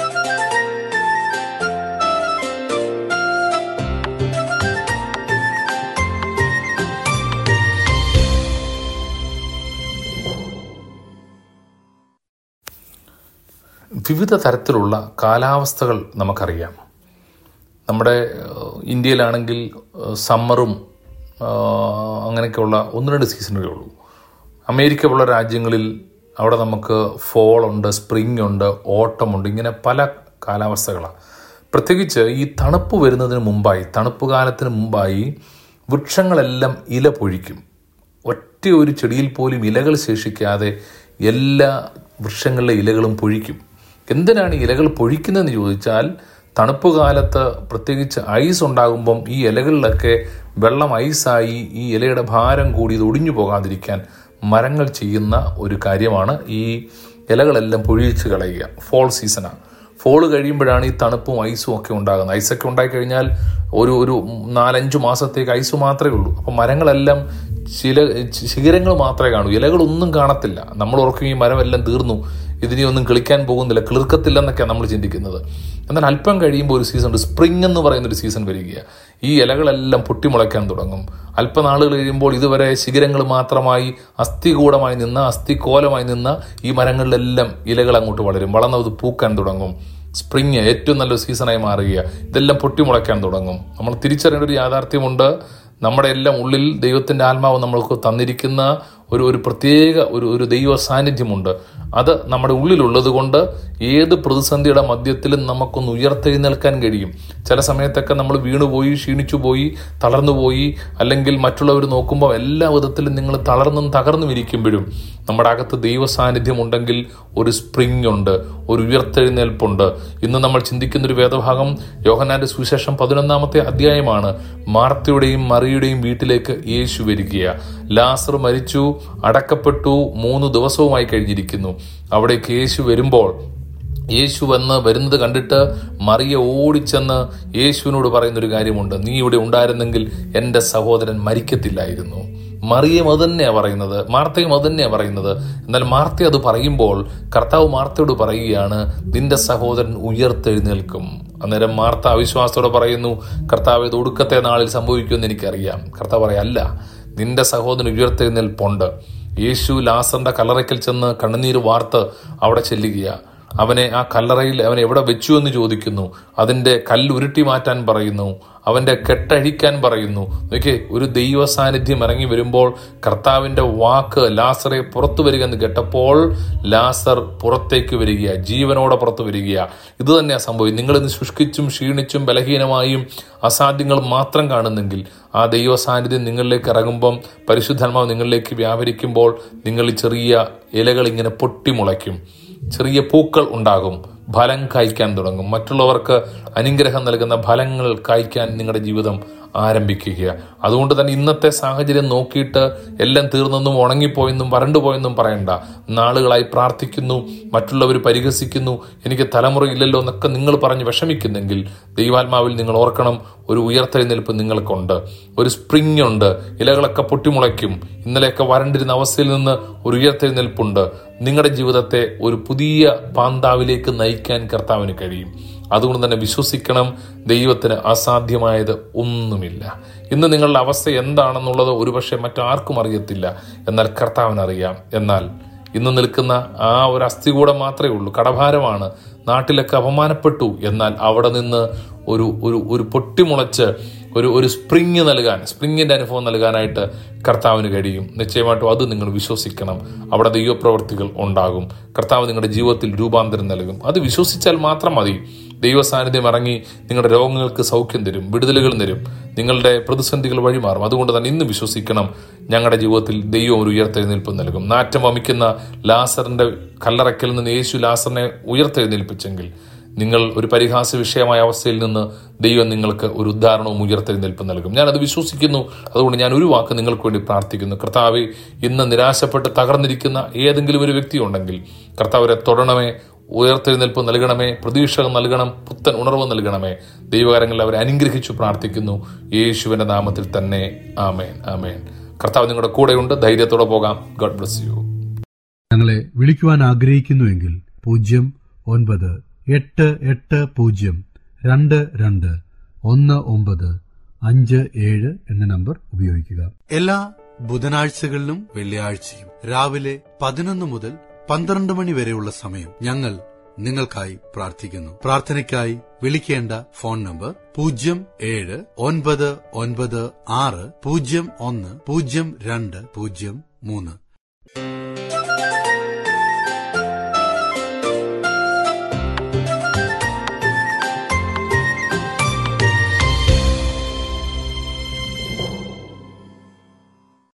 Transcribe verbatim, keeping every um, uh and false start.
വിവിധ തരത്തിലുള്ള കാലാവസ്ഥകൾ നമുക്കറിയാം. നമ്മുടെ ഇന്ത്യയിലാണെങ്കിൽ സമ്മറും അങ്ങനെയൊക്കെയുള്ള ഒന്ന് രണ്ട് സീസണുകളേ ഉള്ളൂ. അമേരിക്ക പോലുള്ള രാജ്യങ്ങളിൽ അവിടെ നമുക്ക് ഫോളുണ്ട്, സ്പ്രിംഗ് ഉണ്ട്, ഓട്ടമുണ്ട്, ഇങ്ങനെ പല കാലാവസ്ഥകളാണ്. പ്രത്യേകിച്ച് ഈ തണുപ്പ് വരുന്നതിന് മുമ്പായി, തണുപ്പ് കാലത്തിന് മുമ്പായി വൃക്ഷങ്ങളെല്ലാം ഇല പൊഴിക്കും. ഒറ്റ ഒരു ചെടിയിൽ പോലും ഇലകൾ ശേഷിക്കാതെ എല്ലാ വൃക്ഷങ്ങളിലെ ഇലകളും പൊഴിക്കും. എന്തിനാണ് ഇലകൾ പൊഴിക്കുന്നതെന്ന് ചോദിച്ചാൽ, തണുപ്പ് കാലത്ത് പ്രത്യേകിച്ച് ഐസ് ഉണ്ടാകുമ്പം ഈ ഇലകളിലൊക്കെ വെള്ളം ഐസായി ഈ ഇലയുടെ ഭാരം കൂടി ഇത് ഒടിഞ്ഞു പോകാതിരിക്കാൻ മരങ്ങൾ ചെയ്യുന്ന ഒരു കാര്യമാണ് ഈ ഇലകളെല്ലാം പൊഴിച്ച് കളയുക. ഫോൾ സീസണാണ്. ഫോള് കഴിയുമ്പോഴാണ് ഈ തണുപ്പും ഐസും ഒക്കെ ഉണ്ടാകുന്നത്. ഐസൊക്കെ ഉണ്ടായിക്കഴിഞ്ഞാൽ ഒരു ഒരു നാലഞ്ച് മാസത്തേക്ക് ഐസ് മാത്രമേ ഉള്ളൂ. അപ്പം മരങ്ങളെല്ലാം ചില ശിഖരങ്ങൾ മാത്രമേ കാണൂ, ഇലകളൊന്നും കാണത്തില്ല. നമ്മൾ ഓർക്കും ഈ മരമെല്ലാം തീർന്നു, ഇതിനെ ഒന്നും കിളിക്കാൻ പോകുന്നില്ല, കിളിർക്കത്തില്ലെന്നൊക്കെയാണ് നമ്മൾ ചിന്തിക്കുന്നത്. എന്നാൽ അല്പം കഴിയുമ്പോൾ ഒരു സീസൺ, സ്പ്രിംഗ് എന്ന് പറയുന്നൊരു സീസൺ വരികയാണ്. ഈ ഇലകളെല്ലാം പൊട്ടിമുളയ്ക്കാൻ തുടങ്ങും. അല്പനാളുകൾ കഴിയുമ്പോൾ ഇതുവരെ ശിഖരങ്ങൾ മാത്രമായി അസ്ഥികൂടമായി നിന്ന, അസ്ഥിക്കോലമായി നിന്ന ഈ മരങ്ങളിലെല്ലാം ഇലകൾ അങ്ങോട്ട് വളരും, വളർന്നത് പൂക്കാൻ തുടങ്ങും. സ്പ്രിങ് ഏറ്റവും നല്ലൊരു സീസണായി മാറുക. ഇതെല്ലാം പൊട്ടിമുളയ്ക്കാൻ തുടങ്ങും. നമ്മൾ തിരിച്ചറിയേണ്ട ഒരു യാഥാർത്ഥ്യമുണ്ട്. നമ്മുടെ എല്ലാം ഉള്ളിൽ ദൈവത്തിൻ്റെ ആത്മാവ് നമ്മൾക്ക് തന്നിരിക്കുന്ന ഒരു ഒരു പ്രത്യേക ഒരു ഒരു ദൈവ സാന്നിധ്യമുണ്ട്. അത് നമ്മുടെ ഉള്ളിലുള്ളത് കൊണ്ട് ഏത് പ്രതിസന്ധിയുടെ മധ്യത്തിലും നമുക്കൊന്ന് ഉയർത്തെഴുന്നേൽക്കാൻ കഴിയും. ചില സമയത്തൊക്കെ നമ്മൾ വീണുപോയി, ക്ഷീണിച്ചു പോയി, തളർന്നു പോയി, അല്ലെങ്കിൽ മറ്റുള്ളവർ നോക്കുമ്പോൾ എല്ലാ വിധത്തിലും നിങ്ങൾ തളർന്നും തകർന്നും ഇരിക്കുമ്പോഴും നമ്മുടെ അകത്ത് ദൈവ സാന്നിധ്യം ഉണ്ടെങ്കിൽ ഒരു സ്പ്രിംഗ് ഉണ്ട്, ഒരു ഉയർത്തെഴുന്നേൽപ്പുണ്ട്. ഇന്ന് നമ്മൾ ചിന്തിക്കുന്നൊരു വേദഭാഗം യോഹന്നാന്റെ സുവിശേഷം പതിനൊന്നാമത്തെ അധ്യായമാണ്. മാർത്തയുടെയും മറിയുടെയും വീട്ടിലേക്ക് യേശു വരികയാണ്. ലാസർ മരിച്ചു, അടക്കപ്പെട്ടു, മൂന്ന് ദിവസവുമായി കഴിഞ്ഞിരിക്കുന്നു. അവിടേക്ക് യേശു വരുമ്പോൾ, യേശു വന്ന് വരുന്നത് കണ്ടിട്ട് മറിയ ഓടിച്ചെന്ന് യേശുവിനോട് പറയുന്നൊരു കാര്യമുണ്ട്. നീ ഇവിടെ ഉണ്ടായിരുന്നെങ്കിൽ എൻ്റെ സഹോദരൻ മരിക്കത്തില്ലായിരുന്നു. മറിയം അത് തന്നെയാണ് പറയുന്നത്, മാർത്തയും അത് തന്നെയാണ് പറയുന്നത്. എന്നാൽ മാർത്ത അത് പറയുമ്പോൾ കർത്താവ് മാർത്തയോട് പറയുകയാണ്, നിന്റെ സഹോദരൻ ഉയർത്തെഴുന്നേൽക്കും. അന്നേരം മാർത്ത അവിശ്വാസത്തോടെ പറയുന്നു, കർത്താവ് ഇത് ഒടുക്കത്തെ നാളിൽ സംഭവിക്കുമെന്ന് എനിക്കറിയാം. കർത്താവ് പറയാം, അല്ല, നിന്റെ സഹോദരൻ ഉയർത്തെഴുന്നേൽപ്പുണ്ട്. യേശു ലാസറിന്റെ കല്ലറയ്ക്കൽ ചെന്ന് കണ്ണുനീര് വാർത്ത് അവിടെ ചെല്ലുകയാണ്. അവനെ ആ കല്ലറയിൽ അവനെ എവിടെ വെച്ചു എന്ന് ചോദിക്കുന്നു. അതിന്റെ കല്ല് ഉരുട്ടി മാറ്റാൻ പറയുന്നു, അവന്റെ കെട്ടഴിക്കാൻ പറയുന്നു. നോക്കിയേ, ഒരു ദൈവ സാന്നിധ്യം ഇറങ്ങി വരുമ്പോൾ കർത്താവിന്റെ വാക്ക് ലാസറെ പുറത്തു വരിക എന്ന് കേട്ടപ്പോൾ ലാസർ പുറത്തേക്ക് വരിക, ജീവനോടെ പുറത്തു വരിക. ഇത് തന്നെയാണ് സംഭവം. നിങ്ങളിന്ന് ശുഷ്കിച്ചും ക്ഷീണിച്ചും ബലഹീനമായും അസാധ്യങ്ങൾ മാത്രം കാണുന്നെങ്കിൽ ആ ദൈവ സാന്നിധ്യം നിങ്ങളിലേക്ക് ഇറങ്ങുമ്പം, പരിശുദ്ധാത്മാവ് നിങ്ങളിലേക്ക് വ്യാപരിക്കുമ്പോൾ നിങ്ങൾ ചെറിയ ഇലകൾ ഇങ്ങനെ പൊട്ടിമുളയ്ക്കും, ചെറിയ പൂക്കൾ ഉണ്ടാകും, ഫലം കായ്ക്കാൻ തുടങ്ങും. മറ്റുള്ളവർക്ക് അനുഗ്രഹം നൽകുന്ന ഫലങ്ങൾ കായ്ക്കാൻ നിങ്ങളുടെ ജീവിതം ആരംഭിക്കുക. അതുകൊണ്ട് തന്നെ ഇന്നത്തെ സാഹചര്യം നോക്കിയിട്ട് എല്ലാം തീർന്നെന്നും ഉണങ്ങിപ്പോയെന്നും വരണ്ടുപോയെന്നും പറയണ്ട. നാളുകളായി പ്രാർത്ഥിക്കുന്നു, മറ്റുള്ളവർ പരിഹസിക്കുന്നു, എനിക്ക് തലമുറയില്ലല്ലോ എന്നൊക്കെ നിങ്ങൾ പറഞ്ഞ് വിഷമിക്കുന്നെങ്കിൽ ദൈവാത്മാവിൽ നിങ്ങൾ ഓർക്കണം, ഒരു ഉയർത്തെഴുന്നേൽപ്പ് നിങ്ങൾക്കുണ്ട്, ഒരു സ്പ്രിംഗ് ഉണ്ട്. ഇലകളൊക്കെ പൊട്ടിമുളയ്ക്കും. ഇന്നലെയൊക്കെ വരണ്ടിരുന്ന അവസ്ഥയിൽ നിന്ന് ഒരു ഉയർത്തെഴുന്നേൽപ്പുണ്ട്. നിങ്ങളുടെ ജീവിതത്തെ ഒരു പുതിയ പാന്താവിലേക്ക് നയിക്കാൻ കർത്താവിന് കഴിയും. അതുകൊണ്ട് തന്നെ വിശ്വസിക്കണം, ദൈവത്തിന് അസാധ്യമായത് ഒന്നുമില്ല. ഇന്ന് നിങ്ങളുടെ അവസ്ഥ എന്താണെന്നുള്ളത് ഒരുപക്ഷെ മറ്റാർക്കും അറിയത്തില്ല, എന്നാൽ കർത്താവിനറിയാം. എന്നാൽ ഇന്ന് നിൽക്കുന്ന ആ ഒരു അസ്ഥികൂടം മാത്രമേ ഉള്ളൂ, കടഭാരമാണ്, നാട്ടിലൊക്കെ അപമാനപ്പെട്ടു. എന്നാൽ അവിടെ നിന്ന് ഒരു ഒരു ഒരു പൊട്ടിമുളച്ച് ഒരു ഒരു സ്പ്രിങ് നൽകാൻ, സ്പ്രിങ്ങിന്റെ അനുഭവം നൽകാനായിട്ട് കർത്താവിന് കഴിയും. നിശ്ചയമായിട്ടും അത് നിങ്ങൾ വിശ്വസിക്കണം. അവിടെ ദൈവപ്രവർത്തികൾ ഉണ്ടാകും. കർത്താവ് നിങ്ങളുടെ ജീവിതത്തിൽ രൂപാന്തരം നൽകും. അത് വിശ്വസിച്ചാൽ മാത്രം മതി. ദൈവ സാന്നിധ്യം ഇറങ്ങി നിങ്ങളുടെ രോഗങ്ങൾക്ക് സൗഖ്യം തരും, വിടുതലുകൾ തരും, നിങ്ങളുടെ പ്രതിസന്ധികൾ വഴിമാറും. അതുകൊണ്ട് തന്നെ ഇന്ന് വിശ്വസിക്കണം, ഞങ്ങളുടെ ജീവിതത്തിൽ ദൈവം ഒരു ഉയർത്തെഴുന്നേൽപ്പ് നൽകും. നാറ്റം വമിക്കുന്ന ലാസറിന്റെ കല്ലറയ്ക്കൽ നിന്ന് യേശു ലാസറിനെ ഉയർത്തെഴുന്നേൽപ്പിച്ചെങ്കിൽ നിങ്ങൾ ഒരു പരിഹാസ വിഷയമായ അവസ്ഥയിൽ നിന്ന് ദൈവം നിങ്ങൾക്ക് ഒരു ഉദ്ധാരണവും ഉയർത്തെഴുന്നേൽപ്പ് നൽകും. ഞാനത് വിശ്വസിക്കുന്നു. അതുകൊണ്ട് ഞാൻ ഒരു വാക്ക് നിങ്ങൾക്ക് വേണ്ടി പ്രാർത്ഥിക്കുന്നു. കർത്താവെ, ഇന്ന് നിരാശപ്പെട്ട് തകർന്നിരിക്കുന്ന ഏതെങ്കിലും ഒരു വ്യക്തി ഉണ്ടെങ്കിൽ കർത്താവരെ തൊടണമേ, ഉയർത്തെഴുന്നേൽപ്പ് നൽകണമേ, പ്രതീക്ഷകൾ നൽകണം, പുത്തൻ ഉണർവ് നൽകണമേ. ദൈവകാര്യങ്ങളിൽ അവരെ അനുഗ്രഹിച്ചു പ്രാർത്ഥിക്കുന്നു, യേശുവിന്റെ നാമത്തിൽ തന്നെ. ആമേൻ, ആമേൻ. കർത്താവ് നിങ്ങളുടെ കൂടെയുണ്ട്. ധൈര്യത്തോടെ പോകാം. God bless you. ഞങ്ങളെ വിളിക്കുവാൻ ആഗ്രഹിക്കുന്നുവെങ്കിൽ പൂജ്യം ഒൻപത് എട്ട് എട്ട് പൂജ്യം രണ്ട് രണ്ട് ഒന്ന് ഒമ്പത് അഞ്ച് ഏഴ് എന്ന നമ്പർ ഉപയോഗിക്കുക. എല്ലാ ബുധനാഴ്ചകളിലും വെള്ളിയാഴ്ചയും രാവിലെ പതിനൊന്ന് മുതൽ പന്ത്രണ്ട് മണി വരെയുള്ള സമയം ഞങ്ങൾ നിങ്ങൾക്കായി പ്രാർത്ഥിക്കുന്നു. പ്രാർത്ഥനയ്ക്കായി വിളിക്കേണ്ട ഫോൺ നമ്പർ പൂജ്യം ഏഴ് ഒൻപത് ഒൻപത് ആറ് പൂജ്യം ഒന്ന് പൂജ്യം രണ്ട് പൂജ്യം മൂന്ന്.